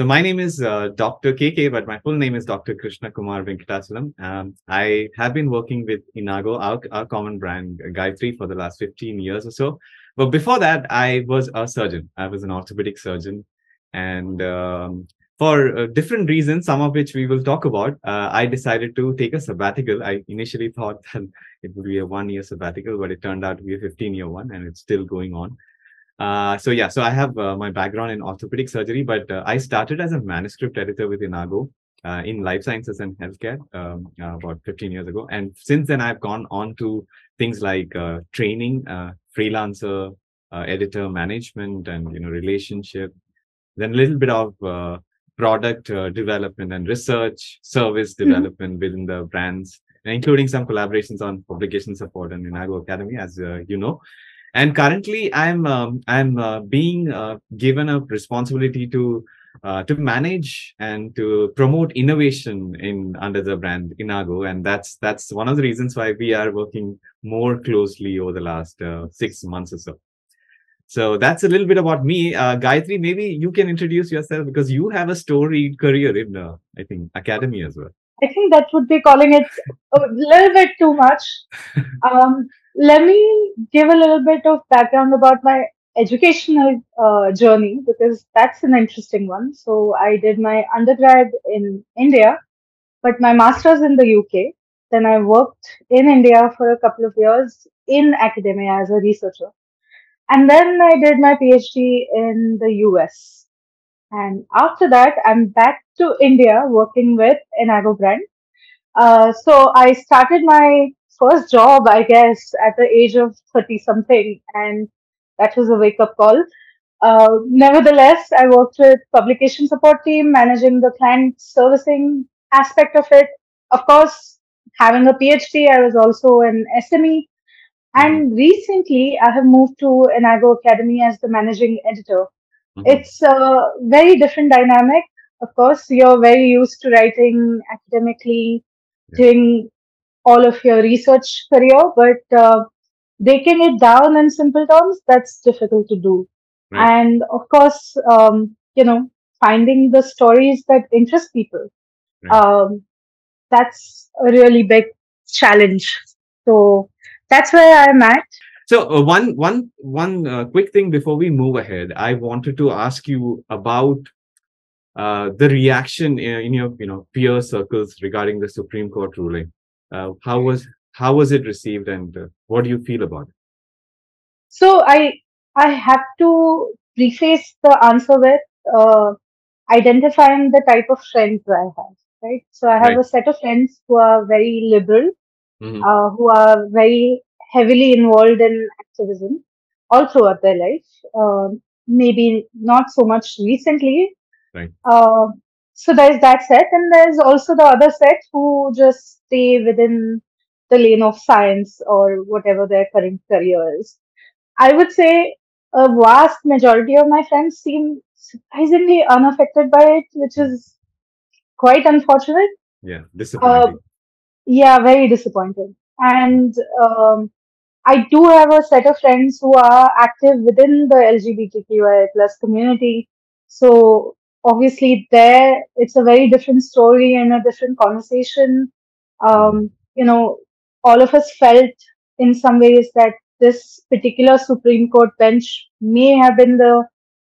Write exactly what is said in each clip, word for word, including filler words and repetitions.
So my name is uh, Doctor K K, but my full name is Doctor Krishna Kumar Venkatachalam. Um, I have been working with Inago, our, our common brand, uh, Gayatri, for the last fifteen years or so. But before that, I was a surgeon. I was an orthopedic surgeon. And um, for uh, different reasons, some of which we will talk about, uh, I decided to take a sabbatical. I initially thought that it would be a one year sabbatical, but it turned out to be a fifteen year one, and it's still going on. Uh, so yeah, so I have uh, my background in orthopedic surgery, but uh, I started as a manuscript editor with Inago uh, in life sciences and healthcare um, uh, about fifteen years ago. And since then, I've gone on to things like uh, training, uh, freelancer, uh, editor management, and you know relationship. Then a little bit of uh, product uh, development and research, service Mhm. development within the brands, including some collaborations on publication support and Inago Academy, as uh, you know. And currently i'm um, i'm uh, being uh, given a responsibility to uh, to manage and to promote innovation in under the brand Inago, and that's that's one of the reasons why we are working more closely over the last uh, six months or so. So that's a little bit about me. uh, Gayatri, maybe you can introduce yourself because you have a storied career in uh, I think academy as well. I think that would be calling it a little bit too much. Um, Let me give a little bit of background about my educational uh, journey because that's an interesting one. So I did my undergrad in India, but my master's in the U K. Then I worked in India for a couple of years in academia as a researcher. And then I did my PhD in the U S. And after that, I'm back to India working with Enago brand. Uh, so I started my first job, I guess, at the age of thirty something, and that was a wake up call. Uh, nevertheless, I worked with publication support team, managing the client servicing aspect of it. Of course, having a PhD, I was also an S M E. Hmm. And recently, I have moved to Enago Academy as the managing editor. Hmm. It's a very different dynamic. Of course, you're very used to writing academically, Yeah. doing all of your research career, but uh, breaking it down in simple terms, that's difficult to do. Right. And of course, um, you know, finding the stories that interest people, Right. um, that's a really big challenge. So that's where I'm at. So uh, one one one uh, quick thing before we move ahead, I wanted to ask you about uh, the reaction in, in your you know peer circles regarding the Supreme Court ruling. Uh, how was how was it received, and uh, what do you feel about it? So I I have to preface the answer with uh, identifying the type of friends I have. Right. So I have Right. a set of friends who are very liberal, Hmm. uh, who are very heavily involved in activism all throughout their life. Um maybe not so much recently. Right. Uh, so there's that set, and there's also the other set who just stay within the lane of science or whatever their current career is. I would say a vast majority of my friends seem surprisingly unaffected by it, which Mm. is quite unfortunate. Yeah. Uh, Disappointing. yeah, very disappointed. And um, I do have a set of friends who are active within the L G B T Q I plus community. So obviously there it's a very different story and a different conversation. Mm. Um, you know, all of us felt in some ways that this particular Supreme Court bench may have been the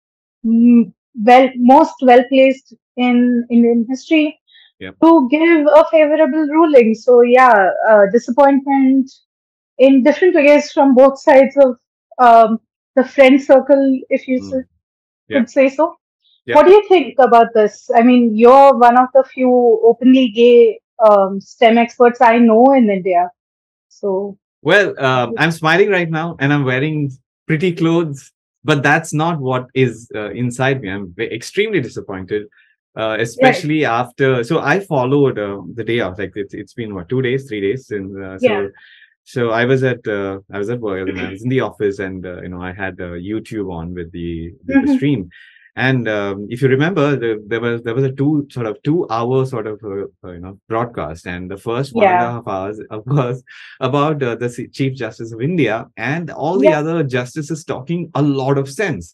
mm, well most well placed in Indian history Yep. to give a favorable ruling. So yeah, uh, disappointment in different ways from both sides of um, the friend circle, if you s- Mm. Yeah. could say so. Yeah. What do you think about this? I mean, you're one of the few openly gay um, STEM experts I know in India. So, Well, um, I'm smiling right now, and I'm wearing pretty clothes, but that's not what is uh, inside me. I'm ve- extremely disappointed, uh, right. especially after. So I followed uh, the day of, like it's it's been what two days, three days, and uh, Yeah. so so I was at uh, I was at work and I was in the office, and uh, you know I had uh, YouTube on with the with the Mhm. stream. And um, if you remember, the, there was there was a two sort of two hour sort of uh, uh, you know broadcast, and the first one and a Yeah. half hours, of course, about uh, the C- Chief Justice of India and all the Yeah. other justices talking a lot of sense.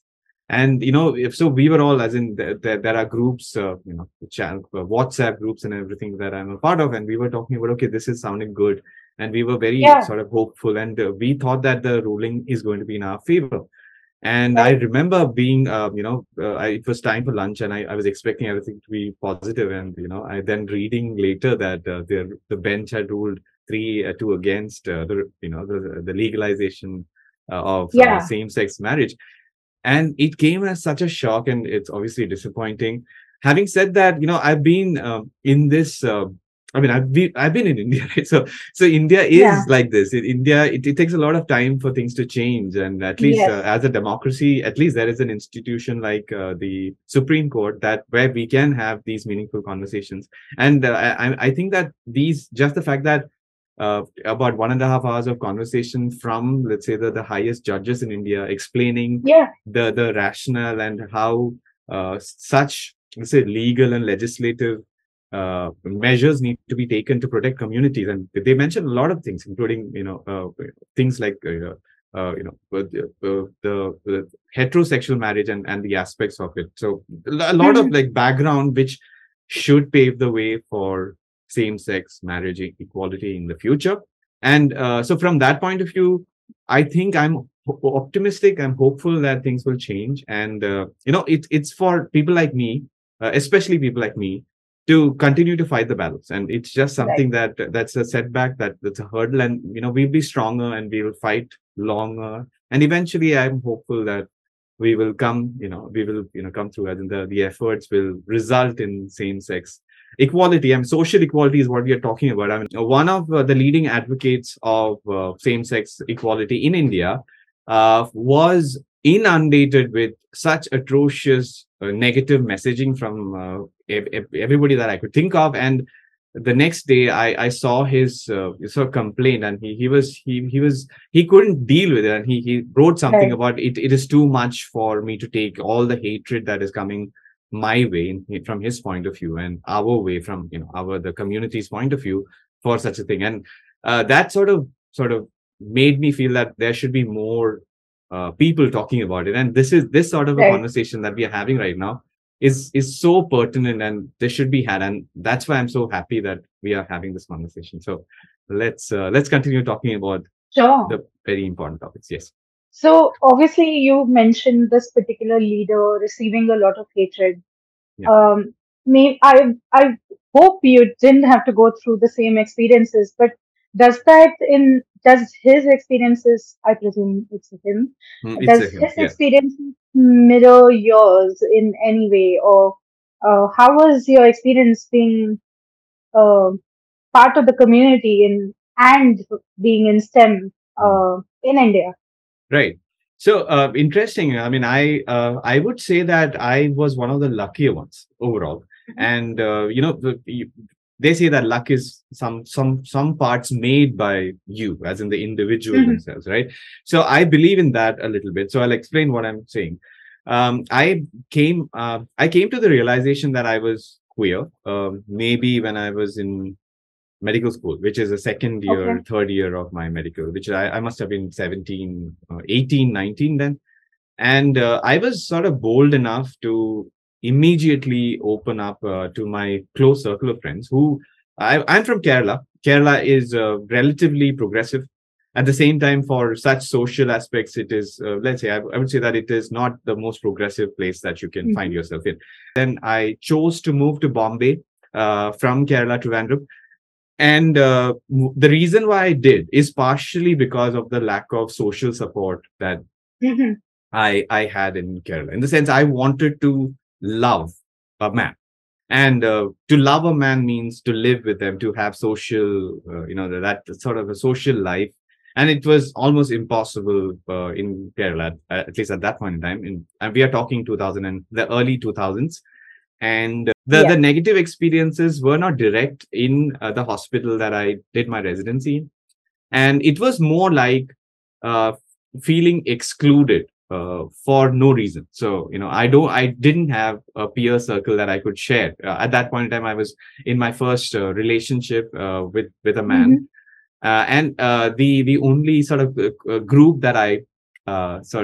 And you know, if so, we were all, as in there, there, there are groups, uh, you know, channel, uh, WhatsApp groups and everything that I'm a part of, and we were talking about, okay, this is sounding good, and we were very Yeah. sort of hopeful, and uh, we thought that the ruling is going to be in our favor. And I Right. remember being, uh, you know, uh, I, it was time for lunch, and I, I was expecting everything to be positive, and you know, I then reading later that uh, the the bench had ruled three uh, two against uh, the you know the the legalization uh, of uh, Yeah. same-sex marriage, and it came as such a shock, and it's obviously disappointing. Having said that, you know, I've been um, in this uh, I mean, I've been I've been in India, right? So so India is Yeah. like this. In India, it, it takes a lot of time for things to change, and at least uh, Yes. as a democracy, at least there is an institution like uh, the Supreme Court, that where we can have these meaningful conversations. And uh, I I think that these, just the fact that uh, about one and a half hours of conversation from, let's say, the, the highest judges in India, explaining Yeah. the the rationale and how uh, such, let's say, legal and legislative uh, measures need to be taken to protect communities. And they mention a lot of things, including, you know, uh, things like uh, uh, you know, uh, the, the, the heterosexual marriage, and and the aspects of it. So a lot of Mhm. like background which should pave the way for same-sex marriage e- equality in the future. And uh, so from that point of view, I think I'm ho- optimistic. I'm hopeful that things will change. And uh, you know, it's it's for people like me, uh, especially people like me, to continue to fight the battles. And it's just Right. something that that's a setback, that that's a hurdle, and you know, we'll be stronger and we will fight longer. And eventually, I'm hopeful that we will come, you know, we will, you know, come through, as in the the efforts will result in same-sex equality. And social equality is what we are talking about. I mean, one of uh, the leading advocates of uh, same-sex equality in India uh, was inundated with such atrocious uh, negative messaging from uh, ev- ev- everybody that I could think of. And the next day, I, I saw his uh, sort of complaint, and he he was he he was he couldn't deal with it, and he he wrote something Right. about it. It is too much for me to take all the hatred that is coming my way, in, from his point of view, and our way from, you know, our the community's point of view, for such a thing. And uh, that sort of sort of made me feel that there should be more uh, people talking about it. And this is this sort of a Right. conversation that we are having right now is is so pertinent, and this should be had. And that's why I'm so happy that we are having this conversation. So let's uh, let's continue talking about Sure. the very important topics. Yes. So obviously you mentioned this particular leader receiving a lot of hatred. Yeah. Um, may I I hope you didn't have to go through the same experiences, but does that in does his experiences, I presume it's him, Mm, it's a does him. his Yeah. experiences mirror yours in any way, or uh, how was your experience being uh, part of the community in and being in STEM Mm. uh, in India? Right. So uh, interesting. I mean, I uh, I would say that I was one of the luckier ones overall. Mhm. And uh, you know, the, you, they say that luck is some some some parts made by you, as in the individual Mhm. themselves, right? So I believe in that a little bit. So I'll explain what I'm saying. Um, I came uh, I came to the realization that I was queer, um, maybe when I was in medical school, which is the second Okay. year, third year of my medical, which I, I must have been seventeen, uh, eighteen, nineteen then. And uh, I was sort of bold enough to immediately open up uh, to my close circle of friends who I, I'm from Kerala. Kerala is uh, relatively progressive. At the same time, for such social aspects, it is, uh, let's say, I, I would say that it is not the most progressive place that you can find Mhm. yourself in. Then I chose to move to Bombay uh, from Kerala to Trivandrum. And uh, the reason why I did is partially because of the lack of social support that Mhm. I I had in Kerala. In the sense, I wanted to love a man, and uh, to love a man means to live with them, to have social, uh, you know, that sort of a social life. And it was almost impossible uh, in Kerala, uh, at least at that point in time. In, and we are talking two thousand and the early two thousands. And the Yeah. the negative experiences were not direct in uh, the hospital that I did my residency in, and it was more like uh, feeling excluded uh, for no reason. So you know, I don't, I didn't have a peer circle that I could share. Uh, at that point in time, I was in my first uh, relationship uh, with with a man, Mhm. uh, and uh, the the only sort of uh, uh, group that I uh, sort of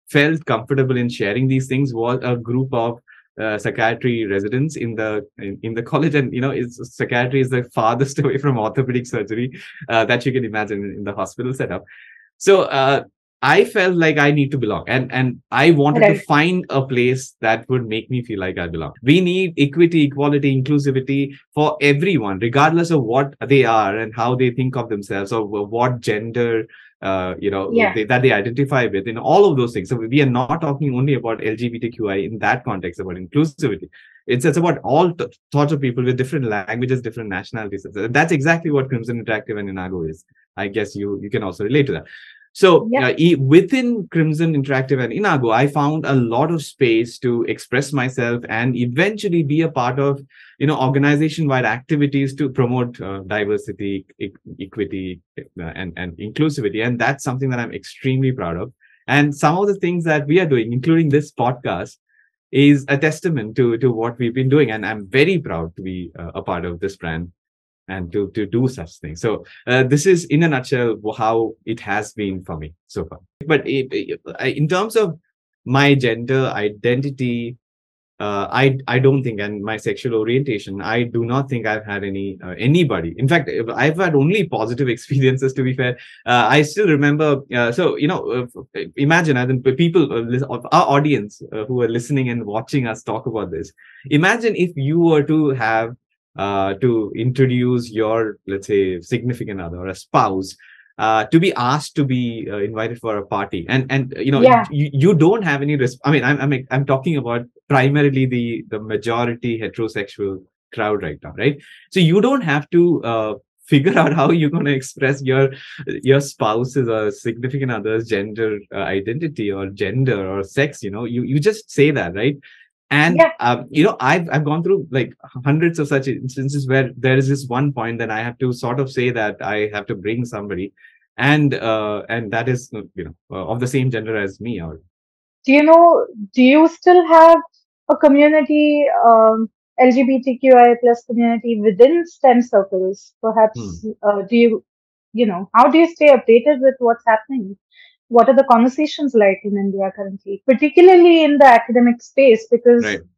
felt comfortable in sharing these things was a group of uh, psychiatry residents in the in, in the college. And you know, it's, psychiatry is the farthest away from orthopedic surgery uh, that you can imagine in, in the hospital setup. So uh, I felt like I need to belong, and and I wanted to Right. find a place that would make me feel like I belong. We need equity, equality, inclusivity for everyone, regardless of what they are and how they think of themselves, or what gender uh, you know Yeah. they, that they identify with, in all of those things. So we are not talking only about L G B T Q I in that context, about inclusivity. It's it's about all t- sorts of people with different languages, different nationalities. That's exactly what Crimson Interactive and Inago is. I guess you you can also relate to that. So Yeah. uh, e- within Crimson Interactive and Inago, I found a lot of space to express myself and eventually be a part of, you know, organization-wide activities to promote uh, diversity, e- equity, uh, and and inclusivity. And that's something that I'm extremely proud of. And some of the things that we are doing, including this podcast, is a testament to to what we've been doing. And I'm very proud to be uh, a part of this brand and to to do such things. So uh, this is in a nutshell how it has been for me so far. But it, it- I- in terms of my gender identity, uh, I I don't think, and my sexual orientation, I do not think I've had any uh, anybody. In fact, I've had only positive experiences. To be fair, uh, I still remember. Uh, so you know, uh, imagine, I think people, uh, lis- of our audience uh, who are listening and watching us talk about this. Imagine if you were to have uh, to introduce your, let's say, significant other or a spouse. Uh, to be asked to be uh, invited for a party, and and you know, Yeah. you, you don't have any risk. I mean, I'm I'm I'm talking about primarily the the majority heterosexual crowd right now, right? So you don't have to uh, figure out how you're going to express your your spouse's or significant other's gender uh, identity or gender or sex. You know, you you just say that, right? And Yeah. um, you know, I've I've gone through like hundreds of such instances where there is this one point that I have to sort of say that I have to bring somebody, and uh, and that is, you know, uh, of the same gender as me, or Do you know, do you still have a community, um, L G B T Q I plus community within STEM circles? hmm, Perhaps, uh, do you, you know, how do you stay updated with what's happening? What are the conversations like in India currently, particularly in the academic space? Because right,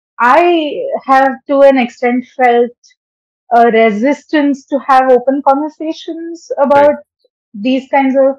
I have to an extent felt a resistance to have open conversations right, about these kinds of,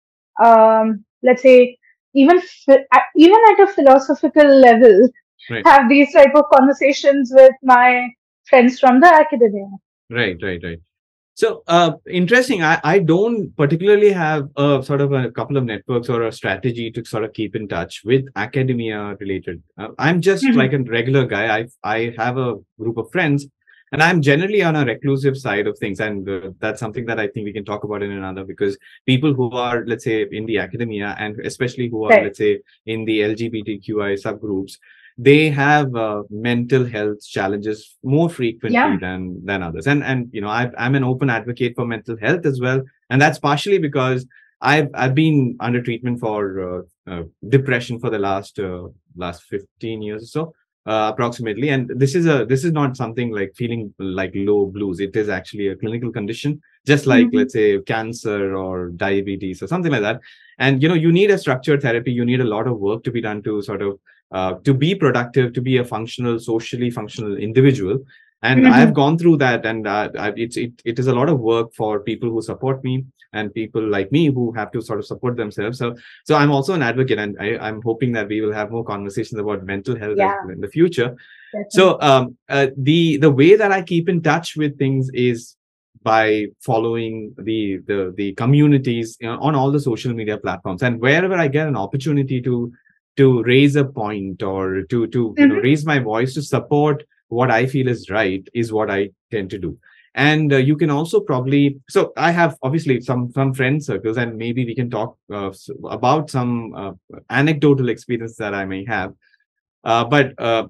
um, let's say, even phi- at- even at a philosophical level, right. have these type of conversations with my friends from the academia. Right, right, right. So, uh, interesting. I, I don't particularly have a sort of a couple of networks or a strategy to sort of keep in touch with academia related. Uh, I'm just Mhm. like a regular guy. I I have a group of friends, and I'm generally on a reclusive side of things. And uh, that's something that I think we can talk about in another, because people who are, let's say, in the academia, and especially who are, Right. let's say, in the L G B T Q I subgroups, they have uh, mental health challenges more frequently Yeah. than than others. And and you know, I've, I'm an open advocate for mental health as well, and that's partially because i've i've been under treatment for uh, uh, depression for the last uh, last fifteen years or so, uh, approximately. And this is a this is not something like feeling like low blues. It is actually a clinical condition, just like, Mhm. let's say, cancer or diabetes or something like that. And you know, you need a structured therapy. You need a lot of work to be done to sort of uh, to be productive, to be a functional, socially functional individual. And I've Mhm. gone through that, and uh, I, it's it, it is a lot of work for people who support me and people like me who have to sort of support themselves. So, so I'm also an advocate, and I, I'm hoping that we will have more conversations about mental health as Yeah. well in the future. So, Definitely. um, uh, the the way that I keep in touch with things is by following the the the communities, you know, on all the social media platforms, and wherever I get an opportunity to to raise a point, or to to you know, Mhm. raise my voice to support what I feel is right, is what I tend to do. And uh, you can also probably, so I have obviously some some friend circles, and maybe we can talk uh, s- about some uh, anecdotal experience that I may have. Uh, but uh,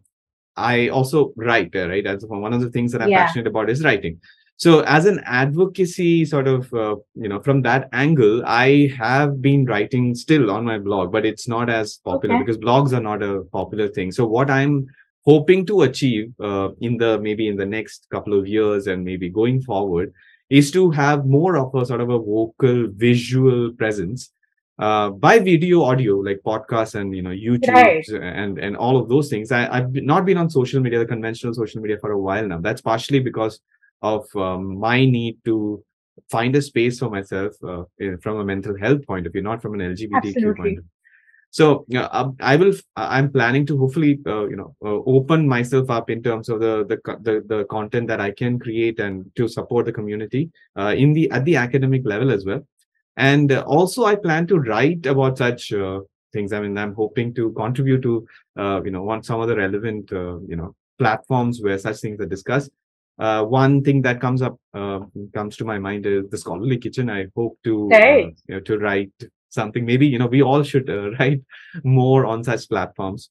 I also write, uh, right? As one of the things that I'm Yeah. passionate about is writing. So, as an advocacy sort of, uh, you know, from that angle, I have been writing still on my blog, but it's not as popular Okay. because blogs are not a popular thing. So, what I'm hoping to achieve uh, in the maybe in the next couple of years and maybe going forward is to have more of a sort of a vocal, visual presence uh, by video audio like podcasts and you know Right. YouTube's and and all of those things. I, I've not been on social media, the conventional social media, for a while now. That's partially because of um, my need to find a space for myself uh, eh, from a mental health point of view, not from an L G B T Q point Absolutely. of view. So yeah, um, I will. I'm planning to hopefully, uh, you know, uh, open myself up in terms of the, the co- the the content that I can create and to support the community uh, in the at the academic level as well. And uh, also, I plan to write about such uh, things. I mean, I'm hoping to contribute to, uh, you know, one some of the relevant, uh, you know, platforms where such things are discussed. Uh, one thing that comes up uh, comes to my mind is the scholarly kitchen. I hope to, uh, Right. you know, to write something. Maybe you know, we all should uh, write more on such platforms.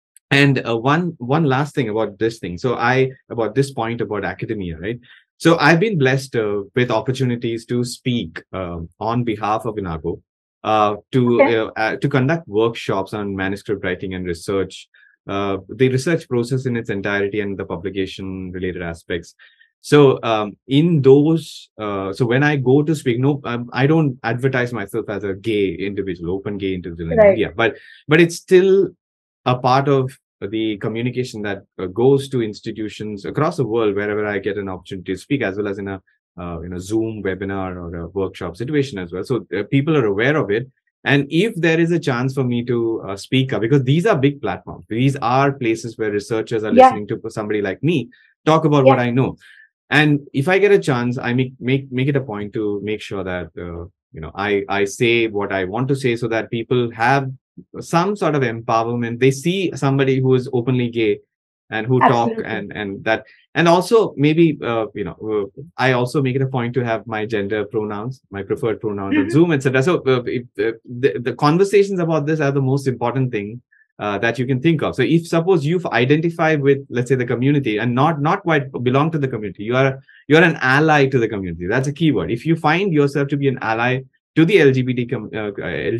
And uh, one one last thing about this thing. So I about this point about academia, right? So I've been blessed uh, with opportunities to speak um, on behalf of Inago, uh, to Okay. uh, uh, to conduct workshops on manuscript writing and research, uh, the research process in its entirety and the publication related aspects. So um, in those, uh, so when I go to speak, no, um, I don't advertise myself as a gay individual, open gay individual in Right. India, but but it's still a part of the communication that uh, goes to institutions across the world wherever I get an opportunity to speak, as well as in a uh, in a Zoom webinar or a workshop situation as well. So uh, people are aware of it. And if there is a chance for me to uh, speak up, because these are big platforms, these are places where researchers are Yeah. listening to somebody like me talk about what Yeah. I know. And if I get a chance, I make make make it a point to make sure that uh, you know I I say what I want to say, so that people have some sort of empowerment. They see somebody who is openly gay and who talk Absolutely. and and that. And also maybe uh, you know uh, I also make it a point to have my gender pronouns, my preferred pronouns on Mhm. Zoom, etc. So uh, if, uh, the, the conversations about this are the most important thing uh, that you can think of. So if suppose you've identified with, let's say, the community and not not quite belong to the community, you are you're an ally to the community. That's a key word. If you find yourself to be an ally to the L G B T com- uh,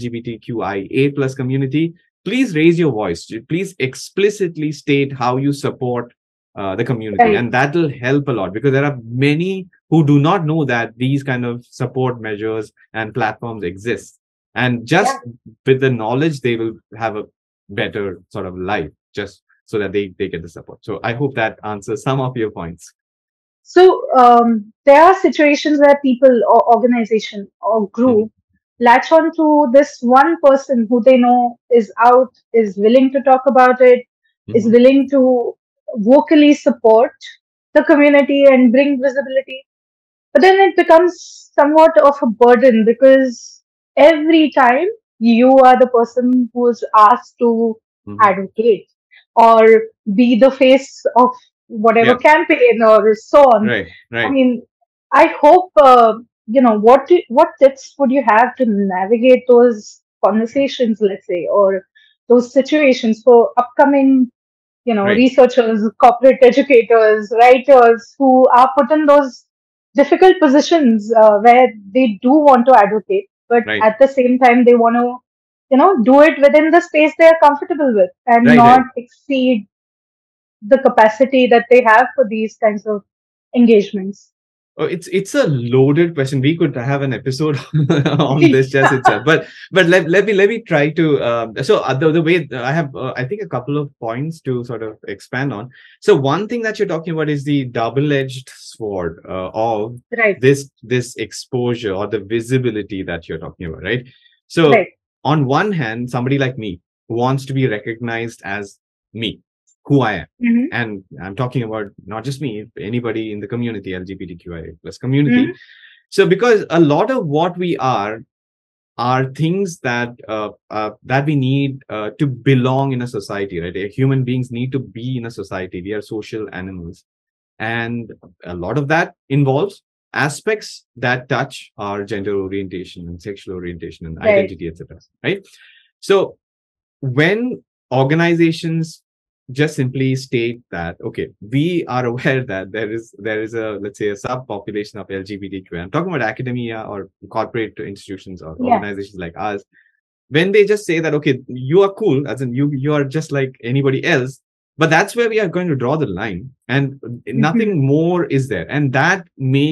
LGBTQIA plus community, please raise your voice. Please explicitly state how you support uh, the community, Right. and that will help a lot, because there are many who do not know that these kind of support measures and platforms exist. And Yeah. just with the knowledge, they will have a better sort of life, just so that they they get the support. So I hope that answers some of your points. So um, there are situations where people or organization or Mhm. group latch on to this one person who they know is out, is willing to talk about it, is Mhm. willing to vocally support the community and bring visibility. But then it becomes somewhat of a burden, because every time you are the person who is asked to Mhm. advocate or be the face of whatever Yeah. campaign or so on. Right. I Right. mean, I hope, uh, you know, what do, what tips would you have to navigate those conversations, let's say, or those situations for upcoming, you know, Right. researchers, corporate educators, writers who are put in those difficult positions uh, where they do want to advocate, but Right. at the same time they want to, you know, do it within the space they are comfortable with and Right. not Right. exceed the capacity that they have for these kinds of engagements. Oh, it's it's a loaded question. We could have an episode on this just itself, but but let, let me let me try to. Um, so uh, the the way I have, uh, I think, a couple of points to sort of expand on. So one thing that you're talking about is the double-edged sword uh, of Right, this this exposure or the visibility that you're talking about, right? So right. on one hand, somebody like me who wants to be recognized as me, who I am. Hmm. And I'm talking about not just me, anybody in the community, LGBTQIA plus community. Hmm. So because a lot of what we are are things that uh, uh, that we need uh, to belong in a society, right? Uh, human beings need to be in a society. We are social animals, and a lot of that involves aspects that touch our gender orientation and sexual orientation and Right. identity, etc., right? So when organizations just simply state that, okay, we are aware that there is there is a, let's say, a subpopulation of LGBTQ, I'm talking about academia or corporate institutions or Yeah. organizations like us. When they just say that, okay, you are cool, as in you you are just like anybody else, but that's where we are going to draw the line, and Hmm. nothing more is there. And that makes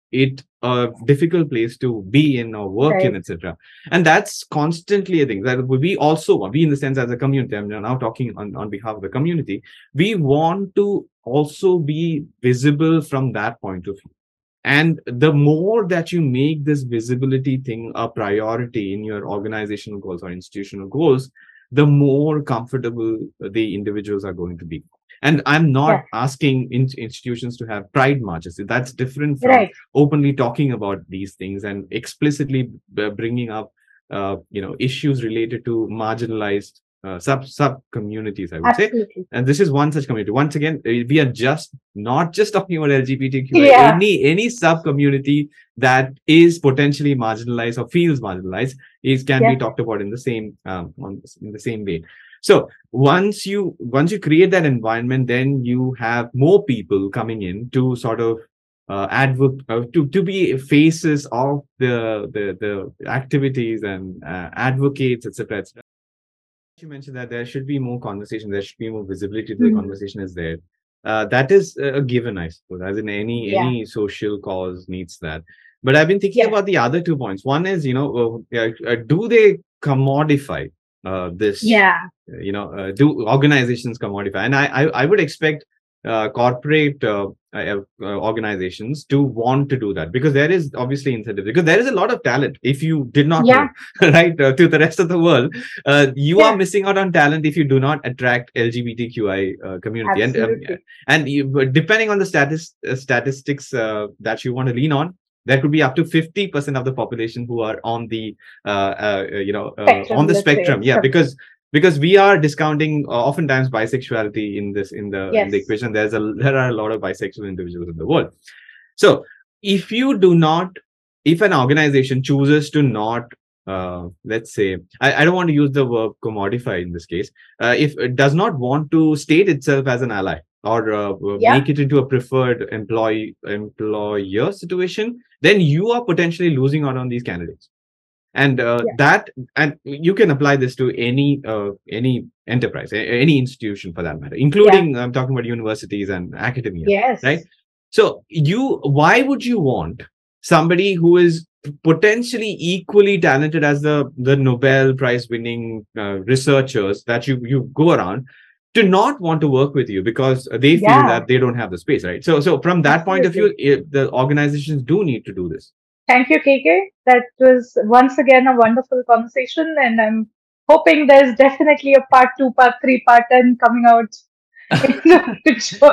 it a difficult place to be in or work in, Right. et cetera. And that's constantly a thing that we also want. We, in the sense, as a community, I'm now talking on, on behalf of the community, we want to also be visible from that point of view. And the more that you make this visibility thing a priority in your organizational goals or institutional goals, the more comfortable the individuals are going to be. And I'm Yeah. not asking in- institutions to have pride marches. That's different from Right. openly talking about these things and explicitly b- bringing up, uh, you know, issues related to marginalized uh, sub sub communities, I would say. Absolutely. And this is one such community. Once again, uh, we are just not just talking about L G B T Q I, Yeah. any any sub community that is potentially marginalized or feels marginalized is can Yeah. be talked about in the same um, on, in the same way. So once you once you create that environment, then you have more people coming in to sort of uh, advocate uh, to to be faces of the the the activities and uh, advocates, et cetera, et cetera. You mentioned that there should be more conversation, there should be more visibility to the Mhm. conversation is there. Uh, that is a given, I suppose, as in any Yeah. any social cause needs that. But I've been thinking Yeah. about the other two points. One is, you know, uh, uh, do they commodify uh, this? Yeah. Uh, You know, uh, do organizations commodify? And I I, I would expect uh, corporate uh, uh, uh, organizations to want to do that because there is obviously incentive because there is a lot of talent. If you did not Yeah. know, right, uh, to the rest of the world, uh, you are Yeah. missing out on talent if you do not attract L G B T Q I uh, community. And um, Absolutely. and you, but depending on the status uh, statistics uh, that you want to lean on, there could be up to fifty percent of the population who are on the uh, uh, you know uh, on Spectrum, the let's say. spectrum. Yeah, Some. because because we are discounting uh, oftentimes bisexuality in this in the in the Yes. equation. There's a there are a lot of bisexual individuals in the world. So if you do not, if an organization chooses to not, uh, let's say, I, I don't want to use the verb commodify in this case, uh, if it does not want to state itself as an ally or uh, uh, Yeah. make it into a preferred employee employer situation, then you are potentially losing out on these candidates. And uh, Yeah. that, and you can apply this to any uh, any enterprise, a- any institution for that matter, Yeah. including I'm talking about universities and academia, right? Yes. So you, why would you want somebody who is potentially equally talented as the the Nobel Prize winning uh, researchers that you you go around to not want to work with you because they feel Yeah. that they don't have the space, right? So so from that point of view, Absolutely. eh, the organizations do need to do this. Thank you, K K. That was once again a wonderful conversation, and I'm hoping there's definitely a part two, part three, part ten coming out in the future.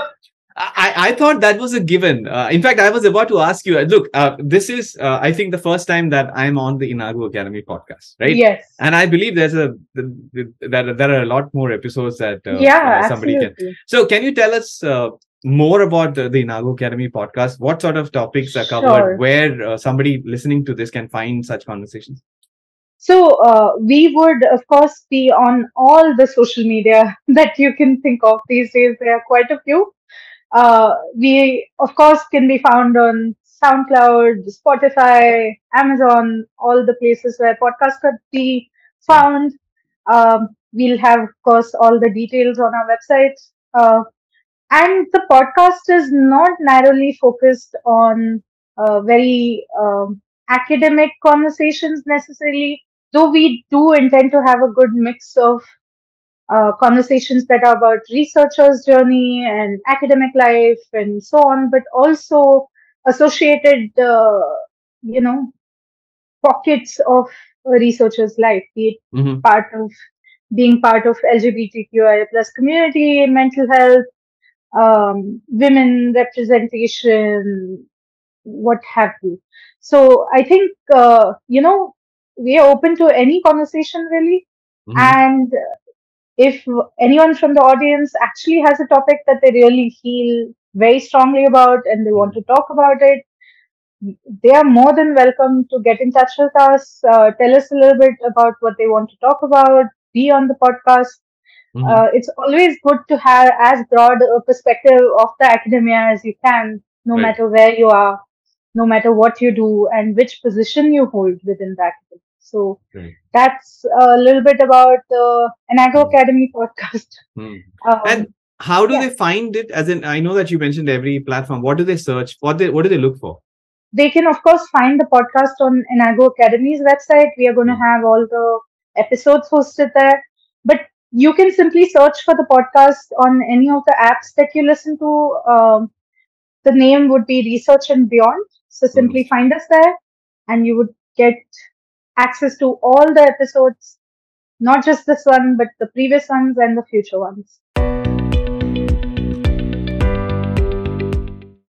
I, I thought that was a given. Uh, in fact, I was about to ask you. uh, Look, uh, this is, uh, I think, the first time that I'm on the Inago Academy podcast, right? Yes. And I believe there's a that there are a lot more episodes that uh, Yeah, uh, somebody can. absolutely. So, can you tell us uh, more about the, the Inago Academy podcast? What sort of topics are covered? Sure. Where uh, somebody listening to this can find such conversations? So, uh, we would, of course, be on all the social media that you can think of these days. There are quite a few. Uh, we, of course, can be found on SoundCloud, Spotify, Amazon, all the places where podcasts could be found. Um, we'll have, of course, all the details on our website. Uh, and the podcast is not narrowly focused on uh, very um, academic conversations necessarily, though we do intend to have a good mix of uh, conversations that are about researchers' journey and academic life and so on, but also associated, uh, you know, pockets of a researcher's life, be it Mm-hmm. part of being part of L G B T Q I plus community, mental health, um, women representation, what have you. So I think, uh, you know, we are open to any conversation really. Mm-hmm. And if anyone from the audience actually has a topic that they really feel very strongly about and they want to talk about it, they are more than welcome to get in touch with us, uh, tell us a little bit about what they want to talk about, be on the podcast. Mm-hmm. Uh, it's always good to have as broad a perspective of the academia as you can, no Right. matter where you are, no matter what you do, and which position you hold within the academy. So Right. that's a little bit about the Anago Mm. Academy podcast. Mm. Um, And how do yeah. they find it? As in, I know that you mentioned every platform. What do they search? What they what do they look for? they can, of course, find the podcast on Enago Academy's website. We are going to Mm. have all the episodes hosted there. But you can simply search for the podcast on any of the apps that you listen to. Um, the name would be Research and Beyond. So Mm. simply find us there and you would get access to all the episodes, not just this one, but the previous ones and the future ones.